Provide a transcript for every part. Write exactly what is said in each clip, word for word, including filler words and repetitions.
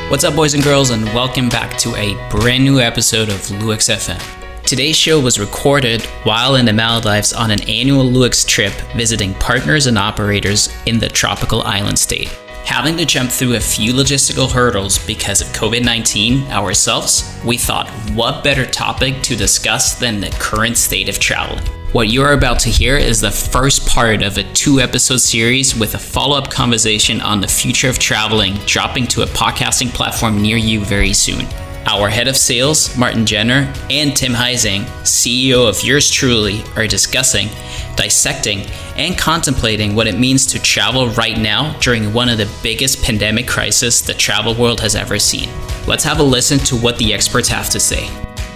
What's up, boys and girls, and welcome back to a brand new episode of Luix F M. Today's show was recorded while in the Maldives on an annual Luix trip visiting partners and operators in the tropical island state. Having to jump through a few logistical hurdles because of covid nineteen ourselves, we thought what better topic to discuss than the current state of traveling. What you're about to hear is the first part of a two-episode series with a follow-up conversation on the future of traveling, dropping to a podcasting platform near you very soon. Our head of sales, Martin Jenner, and Tim Heising, C E O of Yours Truly, are discussing, dissecting, and contemplating what it means to travel right now during one of the biggest pandemic crises the travel world has ever seen. Let's have a listen to what the experts have to say.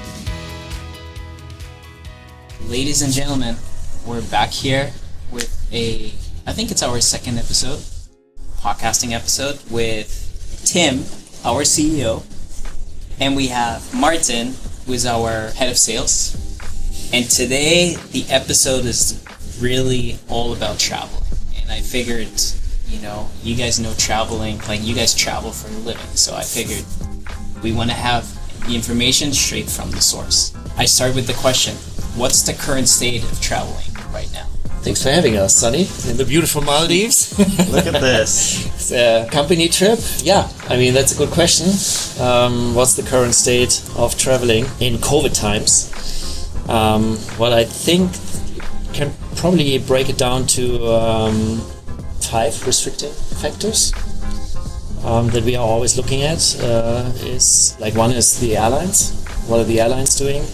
Ladies and gentlemen, we're back here with a, I think it's our second episode, podcasting episode with Tim, our C E O, and we have Martin, who is our head of sales. And today, the episode is really all about traveling. And I figured, you know, you guys know traveling, like you guys travel for a living. So I figured we want to have the information straight from the source. I start with the question. What's the current state of traveling right now? Thanks for having us, Sonny, in the beautiful Maldives. Look at this. It's a company trip. Yeah, I mean, that's a good question. Um, what's the current state of traveling in COVID times? Um, well, I think can probably break it down to um, five restricting factors um, that we are always looking at. Uh, is like one is the airlines. What are the airlines doing?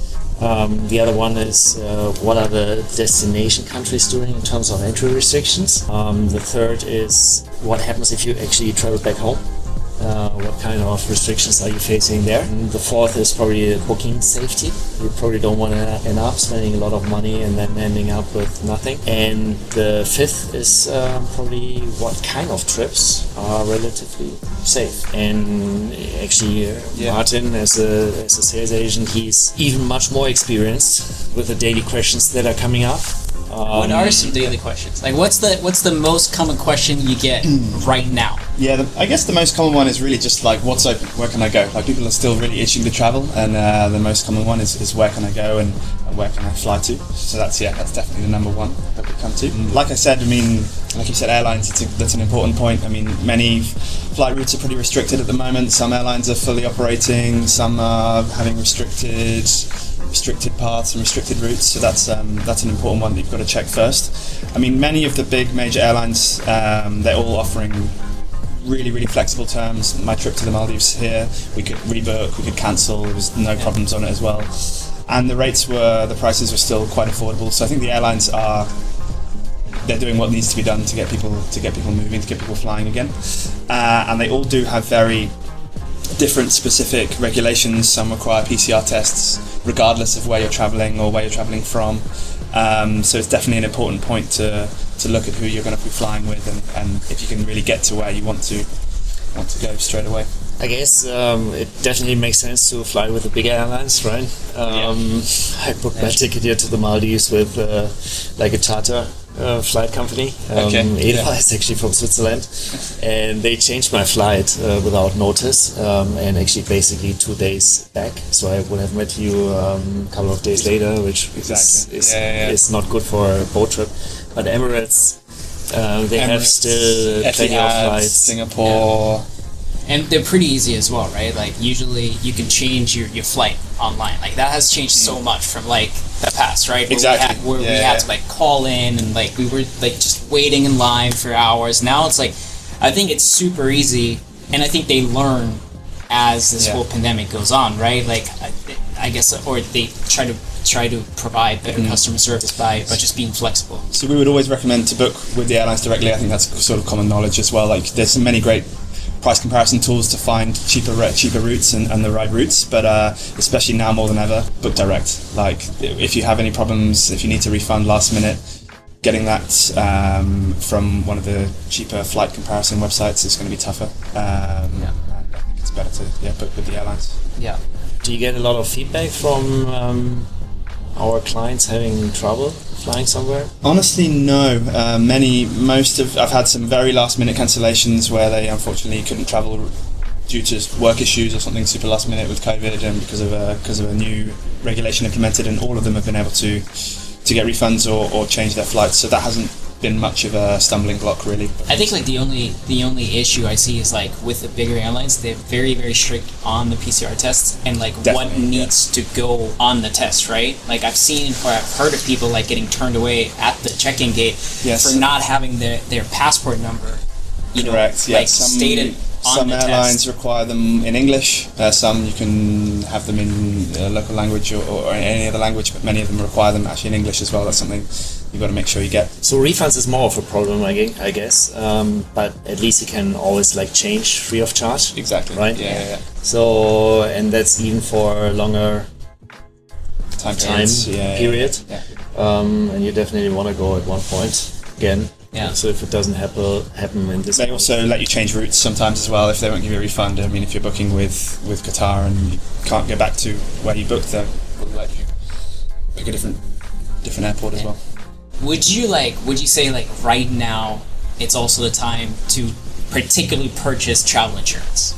Um, the other one is uh, what are the destination countries doing in terms of entry restrictions. Um, the third is what happens if you actually travel back home. Uh, what kind of restrictions are you facing there? And the fourth is probably booking safety. You probably don't want to end up spending a lot of money and then ending up with nothing. And the fifth is uh, probably what kind of trips are relatively safe. And actually, uh, yeah. Martin, as a, as a sales agent, he's even much more experienced with the daily questions that are coming up. Um, what are some daily questions? Like, what's the what's the most common question you get right now? Yeah, the, I guess the most common one is really just like, what's open? Where can I go? Like, people are still really itching to travel, and uh, the most common one is, is where can I go and, and where can I fly to? So that's yeah, that's definitely the number one that we come to. Like I said, I mean, like you said, airlines. It's a, that's an important point. I mean, many flight routes are pretty restricted at the moment. Some airlines are fully operating. Some are having restricted. restricted paths and restricted routes, so that's um, that's an important one that you've got to check first. I mean, many of the big major airlines, um, they're all offering really, really flexible terms. My trip to the Maldives here, we could rebook, we could cancel, there was no problems on it as well. And the rates were, the prices were still quite affordable, so I think the airlines are, they're doing what needs to be done to get people to get people moving, to get people flying again. Uh, and they all do have very different specific regulations. Some require P C R tests regardless of where you're traveling or where you're traveling from. Um, so it's definitely an important point to to look at who you're going to be flying with and, and if you can really get to where you want to want to go straight away. I guess um, it definitely makes sense to fly with the bigger airlines, right? Um, yeah. I booked my ticket here to the Maldives with uh, like a charter uh, flight company. Um, okay. Edelweiss, yeah. Actually from Switzerland, and they changed my flight uh, without notice, um, and actually basically two days back. So I would have met you um, a couple of days later, which exactly. is is, yeah, yeah. is not good for a boat trip. But Emirates, uh, they Emirates, have still plenty of flights. Singapore. Yeah. And they're pretty easy as well, right? Like, usually you can change your, your flight online. Like, that has changed so much from, like, the past, right? Where exactly. We had, where yeah, we had yeah. to, like, call in and, like, we were, like, just waiting in line for hours. Now it's, like, I think it's super easy. And I think they learn as this yeah. whole pandemic goes on, right? Like, I, I guess, or they try to try to provide better mm. customer service by, by just being flexible. So we would always recommend to book with the airlines directly. I think that's sort of common knowledge as well. Like, there's many great price comparison tools to find cheaper cheaper routes and, and the right routes, but uh, especially now more than ever, book direct. Like, if you have any problems, if you need to refund last minute, getting that um, from one of the cheaper flight comparison websites is going to be tougher. Um, yeah. I think it's better to yeah book with the airlines. Yeah. Do you get a lot of feedback from um, our clients having trouble flying somewhere? Honestly, no. Uh, many, most of, I've had some very last minute cancellations where they unfortunately couldn't travel due to work issues or something super last minute with COVID and because of a because of a new regulation implemented, and all of them have been able to to get refunds or, or change their flights. So that hasn't been much of a stumbling block, really. I think like the only the only issue I see is like with the bigger airlines, they're very very strict on the P C R tests and like Definitely, what needs yeah. to go on the test, right? Like I've seen or I've heard of people like getting turned away at the check-in gate Yes. for not having their their passport number, you Correct. know, Yeah. like Some, stated on some the airlines test. require them in English. Uh, some you can have them in uh, local language or, or any other language, but many of them require them actually in English as well. That's something you've got to make sure you get. So refunds is more of a problem, I gue- I guess. Um, but at least you can always like change free of charge. Exactly. Right? Yeah. yeah, yeah. So, and that's even for longer Time, time periods. Yeah, yeah, period. Yeah. Um, and you definitely want to go at one point again. Yeah. So if it doesn't happen happen in this They month- also let you change routes sometimes as well if they won't give you a refund. I mean, if you're booking with, with Qatar and you can't go back to where you booked, they'll let you pick a different different airport as well. Would you like would you say like right now it's also the time to particularly purchase travel insurance?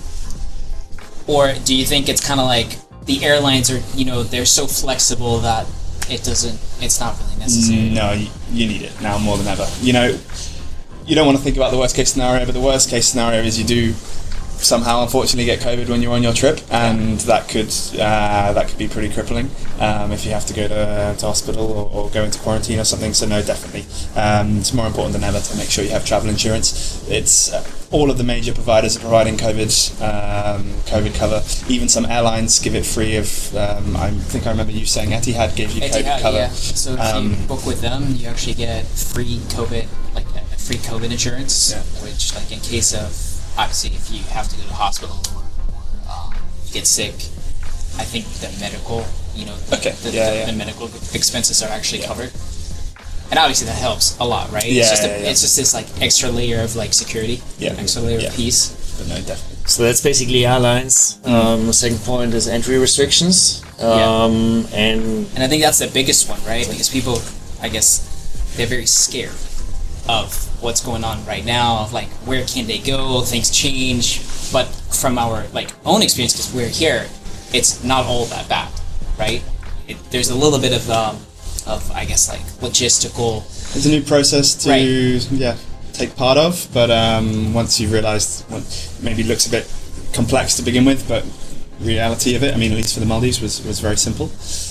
Or do you think it's kind of like the airlines are, you know, they're so flexible that it doesn't, it's not really necessary? No, you, you need it now more than ever. You know, you don't want to think about the worst case scenario, but the worst case scenario is you do somehow unfortunately get COVID when you're on your trip, and that could uh, that could be pretty crippling um, if you have to go to, to hospital or, or go into quarantine or something. So no, definitely, um, it's more important than ever to make sure you have travel insurance. It's uh, all of the major providers are providing COVID um, COVID cover. Even some airlines give it free. Of um, I think I remember you saying Etihad gave you COVID Etihad, cover. yeah. So if Um, you book with them, you actually get free COVID, like uh, free COVID insurance, Yeah. which like in case of, obviously if you have to go to the hospital or, or um, you get sick, I think the medical, you know, the, Okay, the, yeah, the, yeah. the medical expenses are actually Yeah. covered. And obviously that helps a lot, right? Yeah, it's just a, yeah, yeah. it's just this like extra layer of like security, Yeah. extra layer Yeah. of peace. But no, definitely. So that's basically airlines. Mm. Um, the second point is entry restrictions. Yeah. Um, and And I think that's the biggest one, right? Because people, I guess, they're very scared of what's going on right now, of like, where can they go? Things change. But from our like own experience, because we're here, it's not all that bad, right? It, there's a little bit of, um, of I guess, like logistical. It's a new process to Right. yeah take part of, but um, once you've realised, well, maybe it looks a bit complex to begin with, but reality of it, I mean, at least for the Maldives, was, was very simple.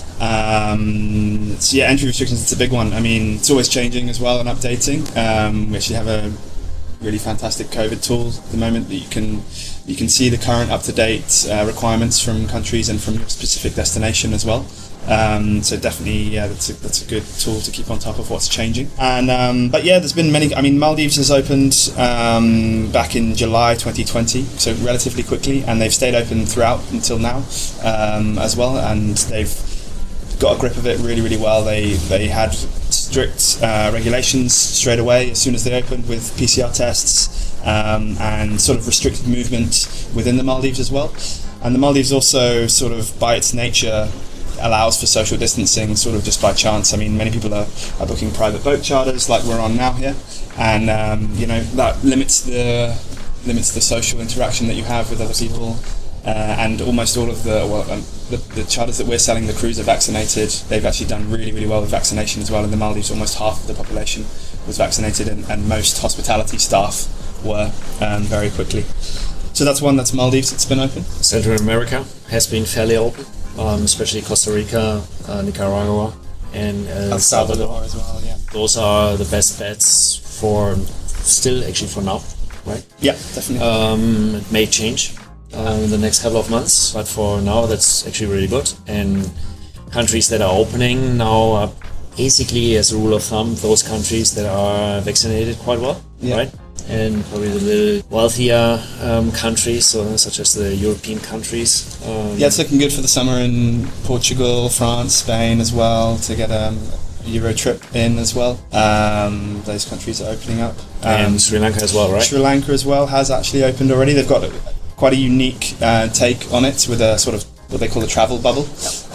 Um, so yeah, entry restrictions, it's a big one. I mean, it's always changing as well and updating. Um, we actually have a really fantastic COVID tool at the moment that you can you can see the current up to date uh, requirements from countries and from your specific destination as well. Um, so definitely, yeah, that's a, that's a good tool to keep on top of what's changing. And um, but yeah, there's been many. I mean, Maldives has opened um, back in July twenty twenty, so relatively quickly, and they've stayed open throughout until now um, as well, and they've got a grip of it really, really well. They they had strict uh, regulations straight away as soon as they opened with P C R tests um, and sort of restricted movement within the Maldives as well. And the Maldives also sort of by its nature allows for social distancing sort of just by chance. I mean, many people are, are booking private boat charters like we're on now here, and um, you know, that limits the limits the social interaction that you have with other people. Uh, and almost all of the, well, um, the the charters that we're selling, the crews are vaccinated. They've actually done really, really well with vaccination as well. In the Maldives, almost half of the population was vaccinated, and, and most hospitality staff were um, very quickly. So that's one. That's Maldives. It's been open. Central America has been fairly open, um, especially Costa Rica, uh, Nicaragua, and uh, El Salvador as well. Yeah. Those are the best bets for still actually for now, right? Yeah, definitely. Um, it may change uh, in the next couple of months, but for now that's actually really good. And countries that are opening now are basically, as a rule of thumb, those countries that are vaccinated quite well, Yeah. right? And probably the little wealthier um, countries, so, such as the European countries. Um, Yeah, it's looking good for the summer in Portugal, France, Spain as well, to get um, a Euro trip in as well. Um, those countries are opening up. Um, and Sri Lanka as well, right? Sri Lanka as well has actually opened already. They've got a, quite a unique uh, take on it with a sort of what they call a travel bubble,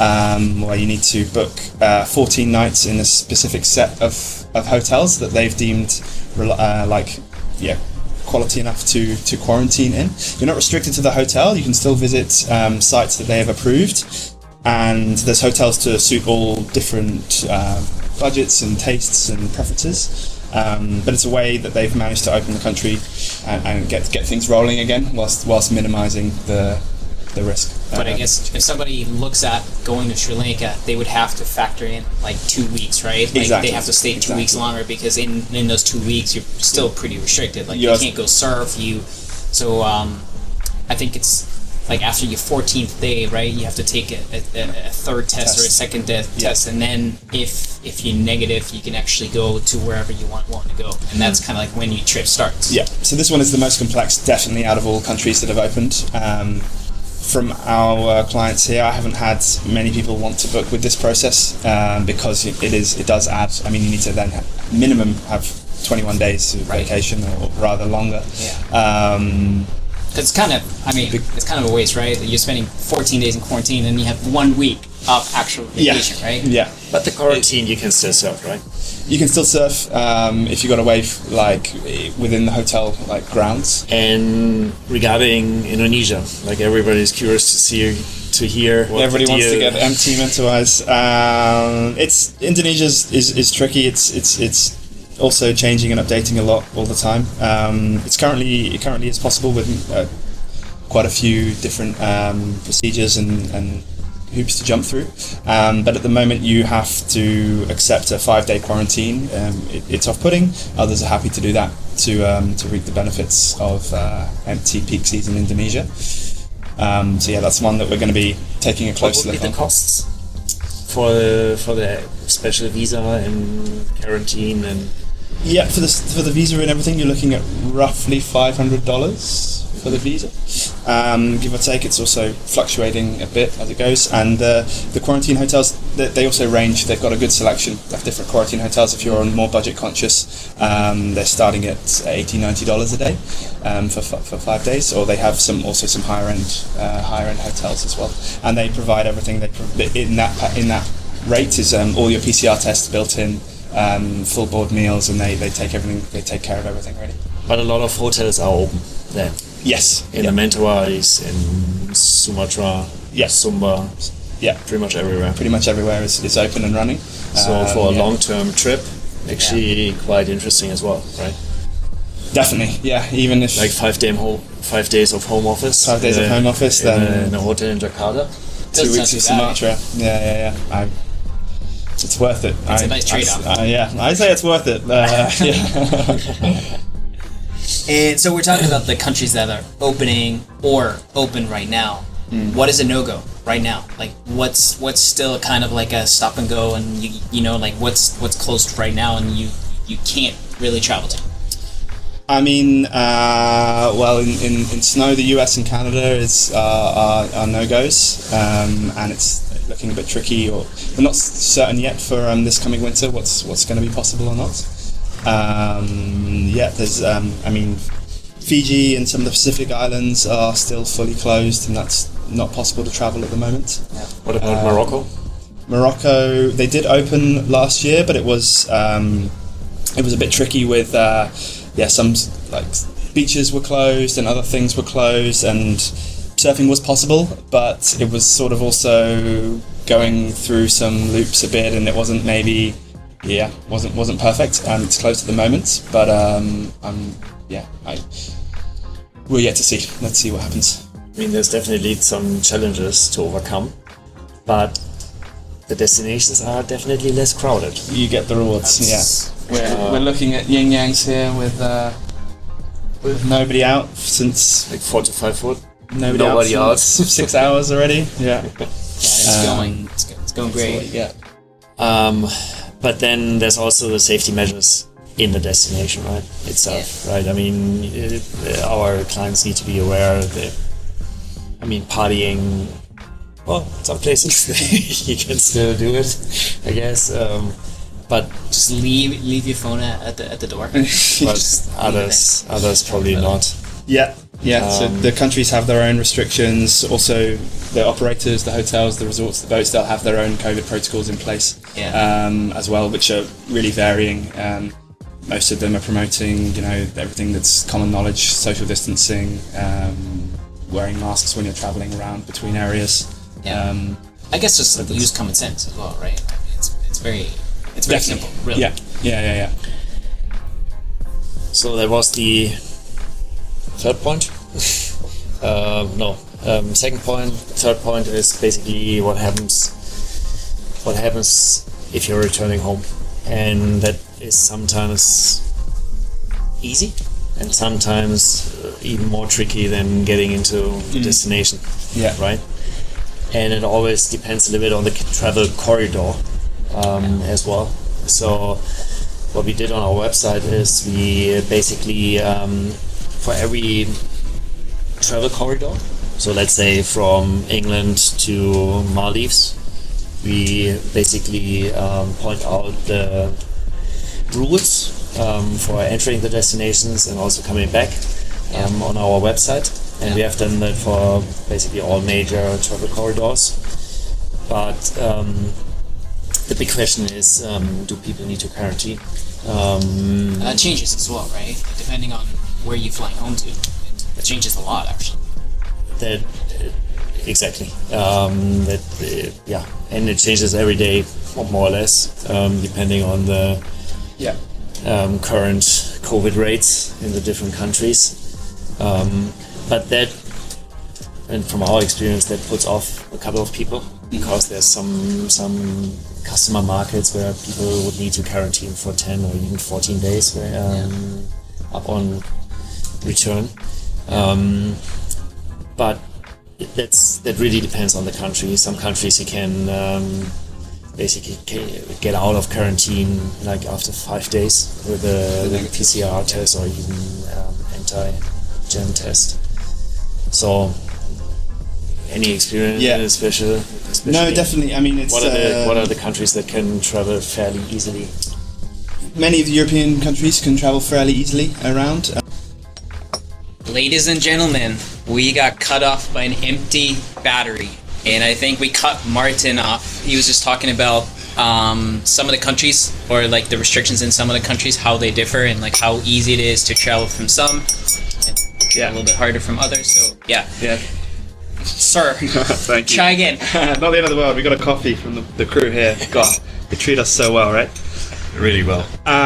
um, where you need to book uh, fourteen nights in a specific set of, of hotels that they've deemed rel- uh, like yeah quality enough to, to quarantine in. You're not restricted to the hotel. You can still visit um, sites that they have approved, and there's hotels to suit all different uh, budgets and tastes and preferences. Um, but it's a way that they've managed to open the country and, and get get things rolling again, whilst whilst minimising the the risk. But uh, I guess if somebody looks at going to Sri Lanka, they would have to factor in like two weeks, right? Like Exactly. they have to stay two Exactly. weeks longer, because in, in those two weeks you're still pretty restricted. Like You're- you can't go surf. You, so um, I think it's like after your fourteenth day, right? You have to take a, a, a third test, or a Test. second de- Yeah. test, and then if if you're negative, you can actually go to wherever you want want to go, and that's kind of like when your trip starts. Yeah, so this one is the most complex, definitely, out of all countries that have opened. Um, from our uh, clients here, I haven't had many people want to book with this process um, because it, it is it does add. I mean, you need to then have, minimum have twenty-one days of Right. vacation, or rather longer. Yeah. Um, It's kind of, I mean, it's kind of a waste, right? You're spending fourteen days in quarantine, and you have one week of actual yeah, vacation, right? yeah. But the quarantine, you can still surf, right? You can still surf um, if you got away f- like within the hotel like grounds. And regarding Indonesia, like everybody's curious to see, to hear. What Everybody the wants to deal- get M T mental eyes. Um, it's Indonesia is, is, is tricky. It's it's it's also changing and updating a lot all the time. Um, it's currently it currently is possible with uh, quite a few different um, procedures and, and hoops to jump through. Um, but at the moment, you have to accept a five-day quarantine. Um, it, it's off-putting. Others are happy to do that to um, to reap the benefits of uh, M T peak season in Indonesia. Um, so yeah, that's one that we're going to be taking a What close would be look the on. costs for the for the special visa and quarantine and Yeah, for the for the visa and everything, you're looking at roughly five hundred dollars for the visa, um, give or take. It's also fluctuating a bit as it goes. And uh, the quarantine hotels, they, they also range. They've got a good selection of different quarantine hotels. If you're more budget conscious, um, they're starting at eighty dollars, ninety dollars a day um, for f- for five days. Or they have some also some higher end uh, higher end hotels as well, and they provide everything. They pro- in that pa- in that rate is um, all your P C R tests built in. Um, full board meals, and they, they take everything. They take care of everything really. but a lot of hotels are open there. Yes. In yeah. the Mentawais, in Sumatra, Yeah. Sumba, Yeah. pretty much everywhere. Pretty much everywhere is, is open and running. So Um, for a yeah. long-term trip, actually quite interesting as well, right? Definitely. Yeah. Even if Like five day home, five days of home office. Five days in of a- home office, in a, then- in a hotel in Jakarta. two Doesn't weeks in sound too bad. Sumatra. Yeah, yeah, yeah. I, it's worth it. It's a I- nice trade-off. I, uh, yeah, I say it's worth it. Uh, yeah. And so we're talking about the countries that are opening or open right now. What is a no-go right now? Like, what's what's still kind of like a stop and go, and you you know, like what's what's closed right now, and you you can't really travel to. I mean, uh, well, in, in, in snow, the U S and Canada is uh, are, are no-goes, um, and it's looking a bit tricky. Or we're not certain yet for um, this coming winter what's what's going to be possible or not. Um, yeah, there's. Um, I mean, Fiji and some of the Pacific Islands are still fully closed, and that's not possible to travel at the moment. What about Um, Morocco? Morocco, they did open last year, but it was um, it was a bit tricky with uh, yeah, some like beaches were closed and other things were closed, and surfing was possible, but it was sort of also going through some loops a bit, and it wasn't maybe yeah wasn't wasn't perfect. Um, it's closed at the moment, but um, um yeah, I we're yet to see. Let's see what happens. I mean, there's definitely some challenges to overcome, but the destinations are definitely less crowded. You get the rewards. That's- yeah. We're, uh, we're looking at yin yangs here with uh, with nobody out since Like four to five foot. nobody, Nobody out out. since six hours already. Yeah, Yeah, it's Um, going it's, go- it's going great. Yeah, Um, but then there's also the safety measures in the destination, right? Itself, right? I mean, it, our clients need to be aware that, I mean, partying, well, some places you can still do it, I guess. Um, but Just leave leave your phone at, at the at the door. but Just leave it others, others probably not. yeah, yeah. so Um, the countries have their own restrictions. Also, the operators, the hotels, the resorts, the boats, they'll have their own COVID protocols in place Yeah. um, as well, which are really varying. Um, most of them are promoting, you know, everything that's common knowledge, social distancing, um, wearing masks when you're traveling around between areas. Yeah. Um, I guess just like, use common sense as well, right? I mean, it's it's very it's very definitely. simple, really. Yeah, yeah, yeah, yeah. So that was the third point. uh, no, um, second point. Third point is basically what happens. What happens if you're returning home, and that is sometimes easy, and sometimes uh, even more tricky than getting into the mm. destination. Yeah. Right. And it always depends a little bit on the travel corridor um, as well. So what we did on our website is we basically um, for every travel corridor, so let's say from England to Maldives, we basically um, point out the rules um, for entering the destinations and also coming back um, on our website. And we have done that for basically all major travel corridors. But um, the big question is, um, do people need to quarantine? Um, and that changes as well, right? Depending on where you're flying home to. It changes a lot, actually. That uh, exactly. Um, that uh, yeah, and it changes every day, more or less, um, depending on the yeah um, current COVID rates in the different countries. Um, But that, and from our experience, that puts off a couple of people because there's some some customer markets where people would need to quarantine for ten or even fourteen days where, um, yeah. upon return. Um, but that's that really depends on the country. Some countries you can um, basically get out of quarantine like after five days with a, with a P C R test or even um, anti-germ test. So, any experience yeah. special? No, definitely. I mean, it's what are the uh, what are the countries that can travel fairly easily? Many of the European countries can travel fairly easily around. Ladies and gentlemen, we got cut off by an empty battery, and I think we cut Martin off. He was just talking about um, some of the countries, or like the restrictions in some of the countries, how they differ, and like how easy it is to travel from some. Yeah, a little bit harder from others. So yeah, yeah. Sir, thank you. Try again. Not the end of the world. We got a coffee from the, the crew here. God, they treat us so well, right? Really well.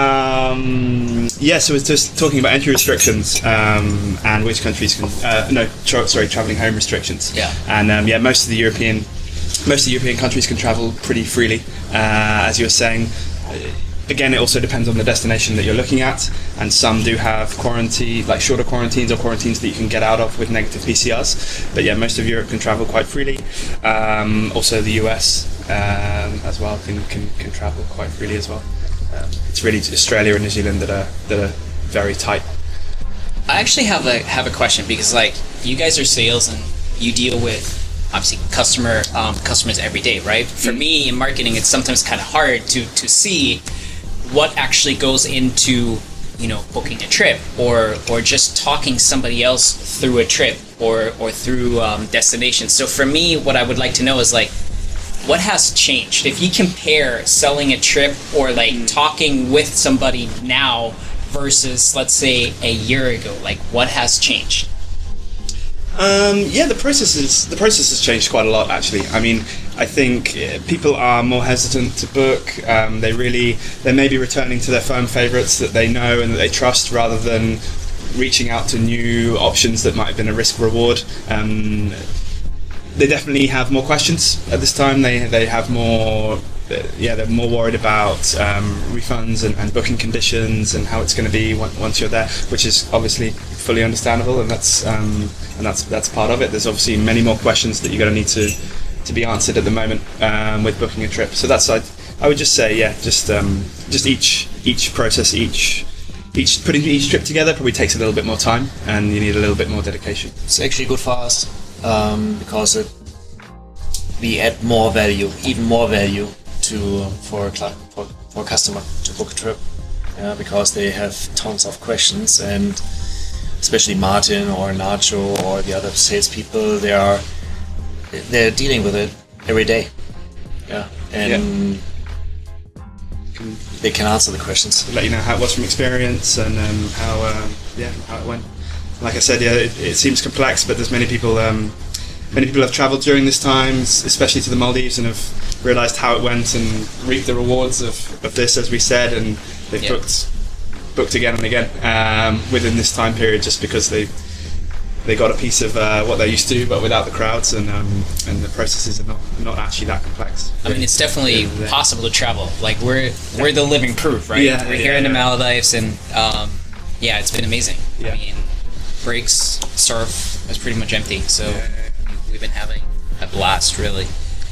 Um, yeah, so it's just talking about entry restrictions um, and which countries can. Uh, no, tra- sorry, traveling home restrictions. Yeah. And um, yeah, most of the European, most of the European countries can travel pretty freely, uh, as you were saying. Again, it also depends on the destination that you're looking at, and some do have quarantine, like shorter quarantines or quarantines that you can get out of with negative P C Rs. But yeah, most of Europe can travel quite freely. Um, also, the U S um, as well can, can can travel quite freely as well. Um, it's really Australia and New Zealand that are that are very tight. I actually have a have a question because like you guys are sales and you deal with obviously customer um, customers every day, right? For mm-hmm. me in marketing, it's sometimes kind of hard to to see what actually goes into, you know, booking a trip or or just talking somebody else through a trip or or through um, destinations. So for me, what I would like to know is like, what has changed? If you compare selling a trip or like talking with somebody now versus let's say a year ago, like what has changed? Um, yeah, the process is the process has changed quite a lot actually. I mean, I think uh, people are more hesitant to book. Um, they really they may be returning to their firm favourites that they know and that they trust rather than reaching out to new options that might have been a risk reward. Um, they definitely have more questions at this time. They they have more. Yeah, they're more worried about um, refunds and, and booking conditions and how it's going to be once you're there, which is obviously fully understandable, and that's um, and that's that's part of it. There's obviously many more questions that you're going to need to to be answered at the moment um, with booking a trip. So that's I I would just say yeah, just um, just each each process, each each putting each trip together probably takes a little bit more time, and you need a little bit more dedication. It's actually good for us um, because it, we add more value, even more value. To for a cli- for, for a customer to book a trip, yeah, because they have tons of questions, and especially Martin or Nacho or the other salespeople, they are they're dealing with it every day, yeah, and can They can answer the questions. let you know how it was from experience and um, how um, yeah how it went. Like I said, yeah, it, it seems complex, but there's many people um, many people have travelled during this time, s- especially to the Maldives, and have realised how it went and reaped the rewards of, of this, as we said, and they've Yeah. booked booked again and again um, within this time period, just because they they got a piece of uh, what they're used to, but without the crowds, and um, and the processes are not not actually that complex. I mean, it's definitely Yeah, yeah. possible to travel. Like we're we're the living proof, right? Yeah, we're yeah, here in the yeah. Maldives, and um, yeah, it's been amazing. Yeah. I mean, breaks, surf was pretty much empty, so Yeah, yeah, yeah. we've been having a blast, really.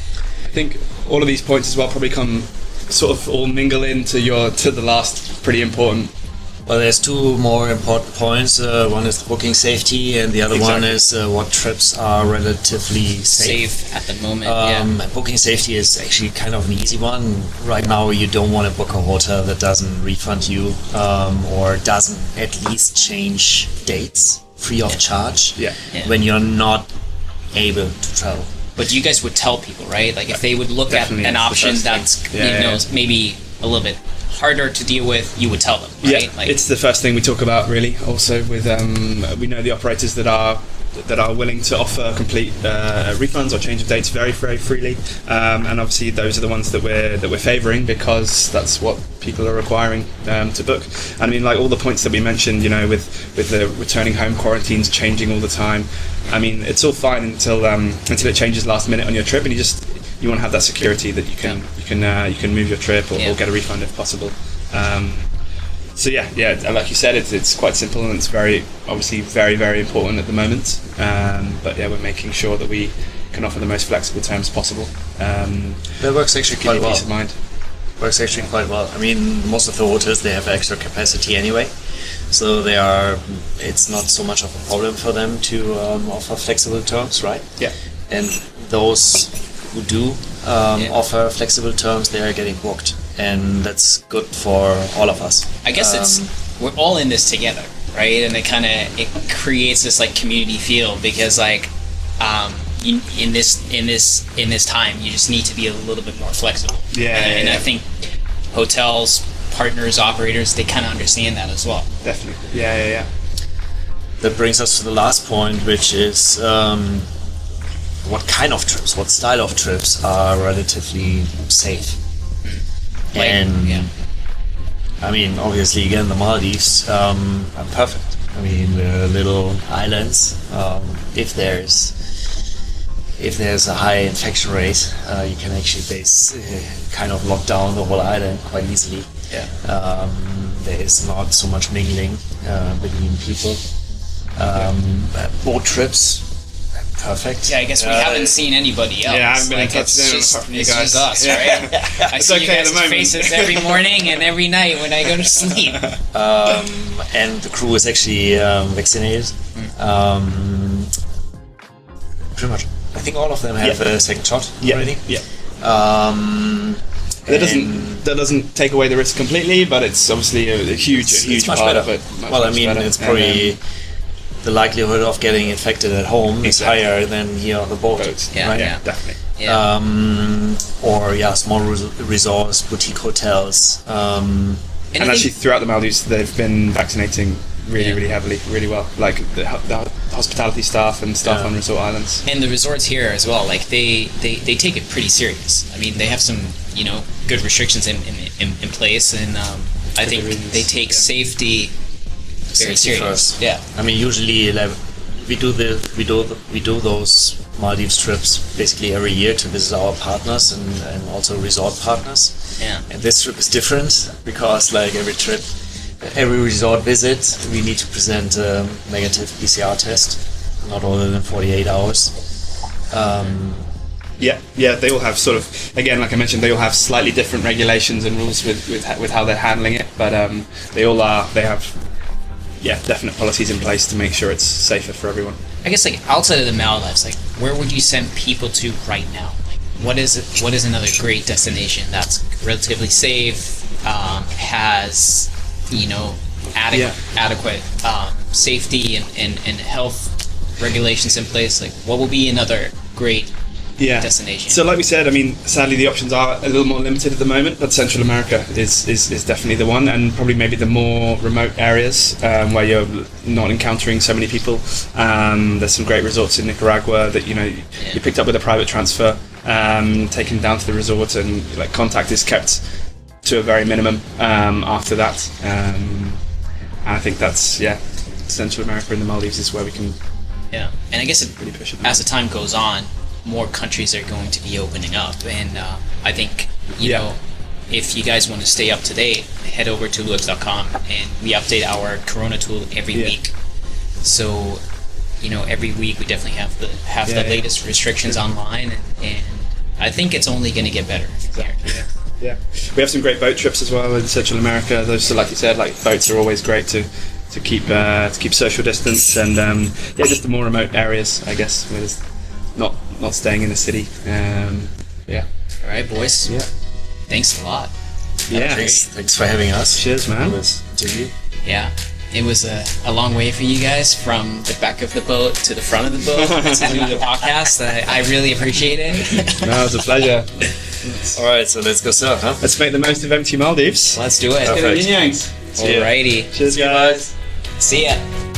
I think all of these points as well probably come sort of all mingle into your to the last pretty important. Well, there's two more important points. Uh, one is the booking safety, and the other one Exactly. is uh, what trips are relatively safe. Safe at the moment. Um, yeah. Booking safety is actually kind of an easy one. Right now, you don't want to book a hotel that doesn't refund you um, or doesn't at least change dates free of charge Yeah. Yeah. when you're not able to travel. But you guys would tell people, right? Like if they would look Definitely, at an it's the option first thing. that's Yeah, you know yeah. maybe a little bit harder to deal with, you would tell them, right? Yeah, it's the first thing we talk about really. Also, with um, we know the operators that are that are willing to offer complete uh, refunds or change of dates very very freely, um, and obviously those are the ones that we're that we're favouring because that's what people are requiring um, to book. And I mean, like all the points that we mentioned, you know, with with the returning home quarantines changing all the time. I mean, it's all fine until um, until it changes last minute on your trip, and you just you want to have that security that you can Yeah. you can uh, you can move your trip or, Yeah. or get a refund if possible. Um, so yeah, yeah, like you said, it's it's quite simple and it's very obviously very very important at the moment. Um, but yeah, we're making sure that we can offer the most flexible terms possible. Um, That works actually give you quite well. peace of mind. Works actually quite well. I mean, most of the hotels, they have extra capacity anyway, so they are. It's not so much of a problem for them to um, offer flexible terms, right? Yeah, And those who do um, Yeah. offer flexible terms, they are getting booked, and that's good for all of us. I guess it's Um, we're all in this together, right? And it kind of it creates this like community feel because like um, you, in this in this in this time you just need to be a little bit more flexible. Yeah, and, yeah, and I yeah. think hotels, partners, operators, they kind of understand that as well. definitely. Yeah, yeah, yeah. That brings us to the last point, which is um, what kind of trips, what style of trips are relatively safe. Like, and yeah. I mean, obviously, again, the Maldives um, are perfect. I mean, we're little islands. Um, if there's if there's a high infection rate, uh, you can actually base uh, kind of lock down the whole island quite easily. Yeah. Um, there is not so much mingling uh, between people. Um, uh, boat trips, perfect. Yeah, I guess we Uh, haven't seen anybody else. Yeah, I haven't been in like, touch it's with anyone just, apart from you it's guys. just us, Yeah. right? I It's see okay you at guys' the moment. faces every morning and every night when I go to sleep. Um, and the crew is actually um, vaccinated. Um, pretty much. I think all of them have Yeah. a second shot Yeah, already. yeah. Um, That and doesn't that doesn't take away the risk completely, but it's obviously a, a huge it's, a huge it's much part better. of it. Much, well, I much mean, better. it's And, probably um, the likelihood of getting infected at home Exactly. is higher than here on the boat. boats. Yeah, right? yeah, definitely. Yeah. Um, or yeah, small res- resorts, boutique hotels. Um, And, I think- actually, throughout the Maldives, they've been vaccinating really, Yeah. really heavily, really well. Like the, the hospitality staff and staff Yeah. on resort islands. And the resorts here as well, like they, they, they take it pretty serious. I mean, they have some, you know, good restrictions in, in, in, in place, and um, I For think the reasons, they take yeah. safety very Safety serious. first. Yeah. I mean, usually like, we do the we do the, we do those Maldives trips basically every year to visit our partners and, and also resort partners. Yeah. And this trip is different because like every trip, every resort visit, we need to present a negative P C R test, not older than forty-eight hours. Um, Yeah, yeah, they all have sort of, again, like I mentioned, they all have slightly different regulations and rules with with, with how they're handling it, but um, they all are, they have, yeah, definite policies in place to make sure it's safer for everyone. I guess like outside of the Maldives, like where would you send people to right now? Like what is it, what is another great destination that's relatively safe, um, has you know adequate Yeah. adequate um, safety and, and, and health regulations in place? Like what would be another great yeah. destination. So like we said, I mean, sadly the options are a little more limited at the moment, but Central America is, is, is definitely the one, and probably maybe the more remote areas um, where you're not encountering so many people. Um, there's some great resorts in Nicaragua that, you know, yeah. you picked up with a private transfer, um, taken down to the resort, and like contact is kept to a very minimum um, after that. Um, and I think that's, yeah, Central America and the Maldives is where we can. Yeah, and I guess it, really push it as the time goes on, more countries are going to be opening up, and uh, I think you Yeah. know, if you guys want to stay up to date, head over to luix dot com, and we update our Corona tool every Yeah. week. So, you know, every week we definitely have the have Yeah, the yeah. latest restrictions online, and, and I think it's only going to get better. Exactly. Yeah. Yeah. We have some great boat trips as well in Central America. Those, so like you said, like boats are always great to to keep uh, to keep social distance, and um, yeah, just the more remote areas, I guess, where there's not not staying in the city. Um, yeah. All right, boys. Yeah. Thanks a lot. Yeah. Thanks, thanks for having us. Cheers, man. On this interview. Yeah. It was a, a long way for you guys from the back of the boat to the front of the boat to do the podcast. I, I really appreciate it. No, it was a pleasure. All right, so let's go surf, huh? Let's make the most of empty Maldives. Let's do it. Perfect. Yin yangs. See ya. Alrighty. Cheers, guys. See ya.